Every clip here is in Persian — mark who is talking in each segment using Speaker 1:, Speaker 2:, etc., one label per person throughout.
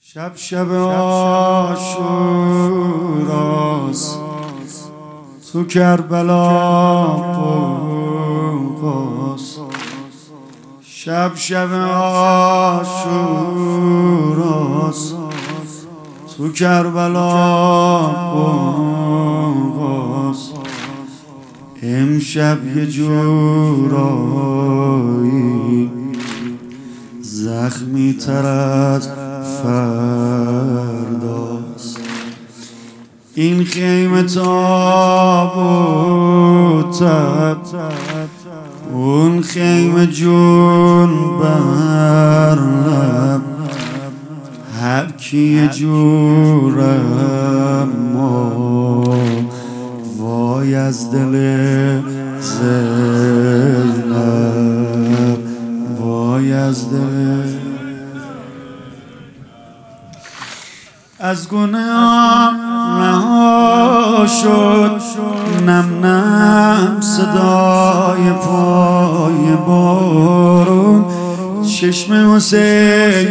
Speaker 1: شب عاشوراست تو کربلا بوقاست. شب عاشوراست تو کربلا بوقاست. امشب یه جورایی زخمی تر از فرداست. این خیمه تابوتت اون خیمه جون بر لب، هر کی یه جورم ما وای از دل زینب، وای از دل. از گناهم رها شد نم نم صدای پای بارون. چشم حسین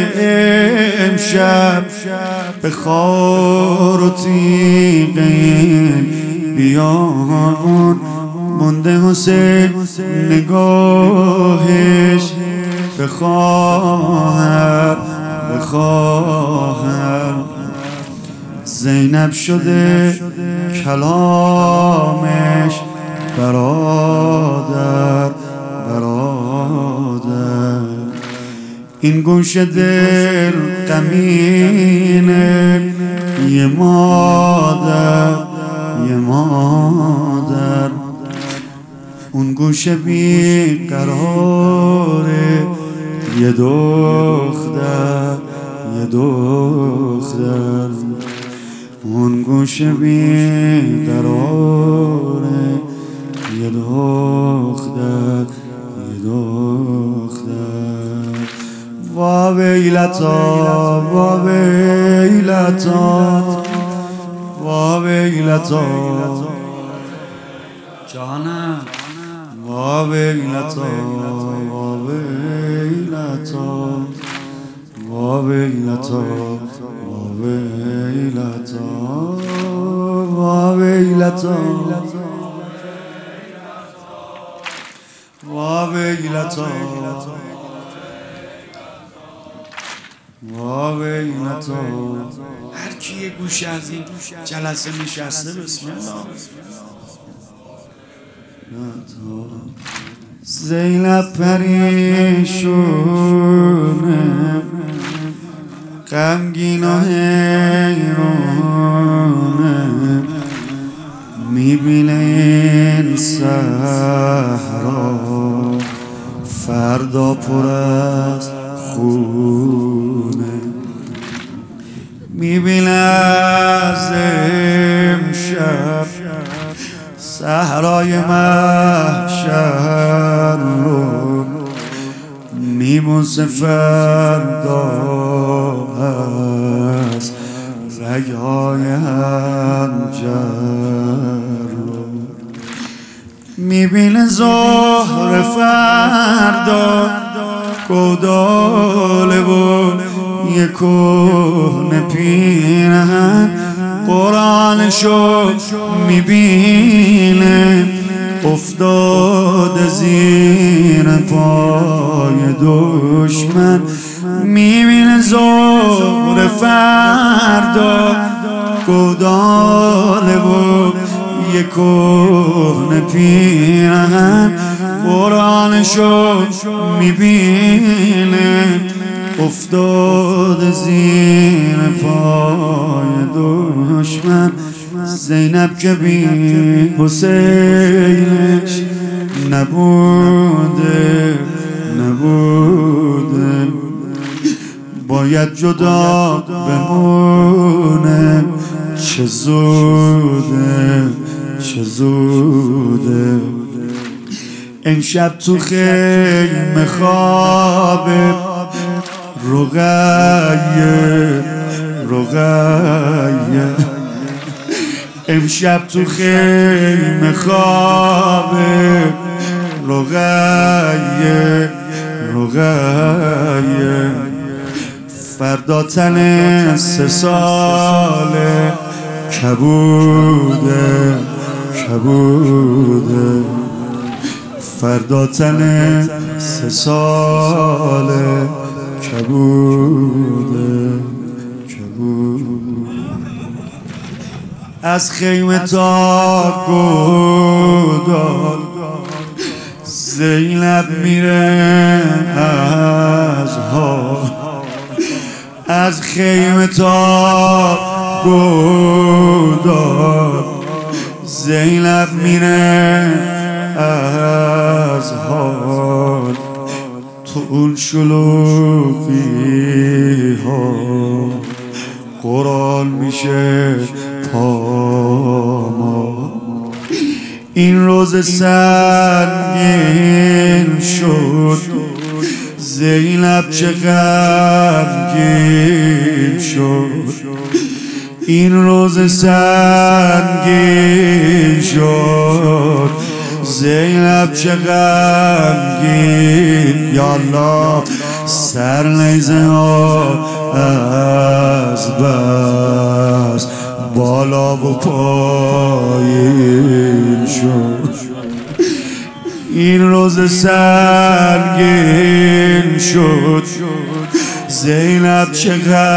Speaker 1: امشب به خار و تیغ بیابون مونده. حسین نگاهش به خواهر به خواهر. زینب شده کلامش برادر برادر. این گوش دل غمینه یه مادر یه مادر. اون گوش بی قراره یه دختر یه دختر. اون گوش بی قراره یه دختر یه دختر. وا ویلتا وا ویلتا وا ویلتا جانم. وا ویلتا وا ویلتا وا ویلتا وا ویلتا وا ویلتا وا ویلتا وا ویلتا. هر کی یه گوشه از این جلسه نشسته بسم الله. زینب پریشونه غمگین و حیرونه، میبینه این صحرا فردا پر از خونه. میبینه از امشب صحرای محشر رو، میبوسه فردا از رگهای حنجر رو. میبینه ظهر فردا گوداله و یه کهنه پیرهن قرآنشو میبینه افتاده زیر پای دشمن. میبینه ظهر فردا گوداله و یه کهنه پیرهن قرآنشو میبینه افتاده زیر پای دشمن. زینب که بی حسینش نبوده نبوده، باید جدا بمونه. چه زوده چه زوده. امشب تو خیمه خوابه رقیه رقیه. امشب تو خیمه خوابه رقیه رقیه. فردا تن 3 ساله کبوده کبوده فردا تن 3 ساله کبوده کبوده از خیمه تا گودال زینب میره از حال از خیمه تا گودال زینب میره از حال تو اون شلوغی ها قرآن میشه پاما این روز سنگین شد زینب چه غمگین شد این روز سنگین شد زینب چه غمگین یا الله سر نیزه ها از بس بالا و پایین شد این روز سنگین شد زینب چه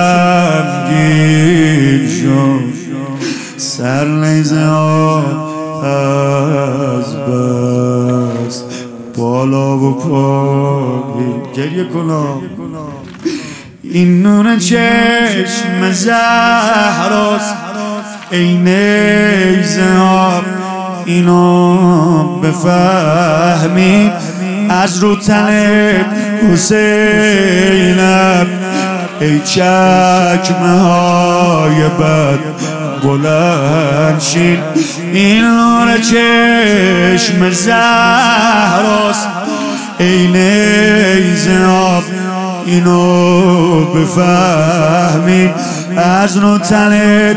Speaker 1: غمگین شد سر نیزه ها از بس بالا و پایین گریه کنم این نور چشم زهراست ای نیزه ها اینو بفهمید از رو تن حسینم ای چکمه های بد بلند شین این نور چشم زهراست ای نیزه ها اینو بفهمید از رو تن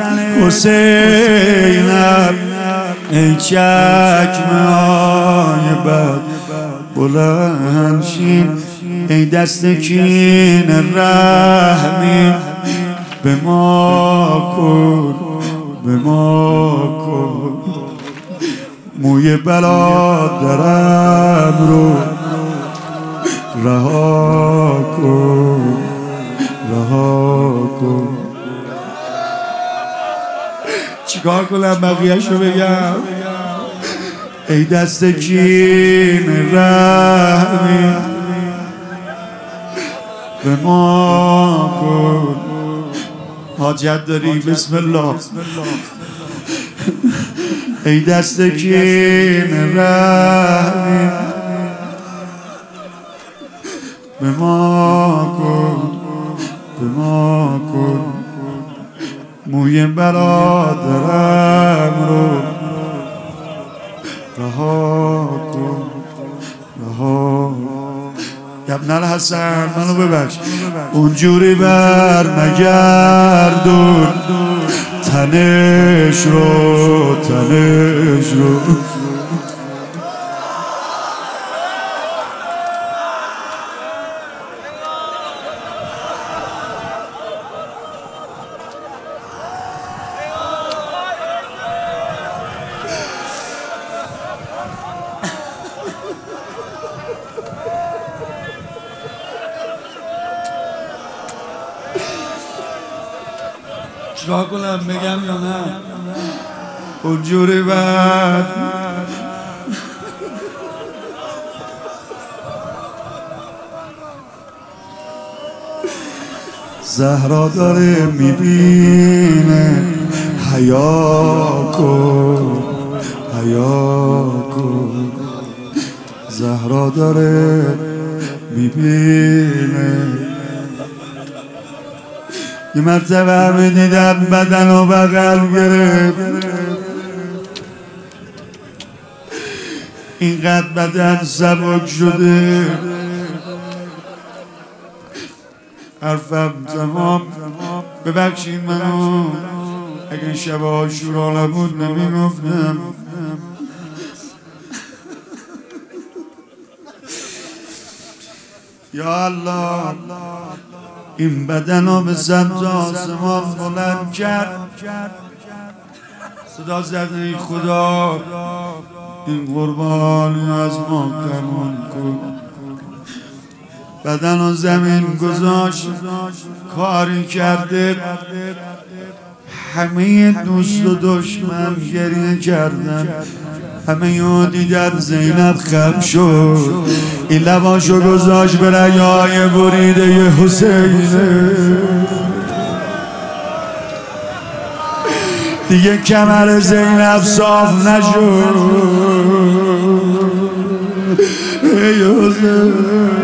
Speaker 1: حسینم ای چکمه های بد بلند شین ای دست کین رحمی به ما کن به ما کن موی برادرم رو رها کن رها کن چیکار کنم بقیه‌اش رو بگم ای دست کین رحمی به ما کن حاجت داری بسم الله ای دست کین رحمی به ما کن به ما کن موی برادرم رو رها کن رها ابن الحسن منو ببخش اونجوری بر نگردون تنش رو تنش رو چرا کنم بگم یا نه اونجوری بعد زهرا داره میبینه حیا کن حیا کن زهرا داره میبینه یه مرتبه همه دیدن بدن و بغل گرفت اینقدر بدن سبک شده حرفم تمام ببخشید منو اگه شب عاشورا نبود نمیگفتم یا الله این بدن رو به سمت آسمان بلند کرد، صدا زد ای خدا این قربانی از ما قبول کن. بدن و زمین گذاشت، کاری کرده همه دوست و دشمن گریه کردن، همه یو دیدن زینب خم شد، این لباشو گذاشت به رگای بریده ی حسینه. دیگه کمر زینب صاف نشد. ای حسین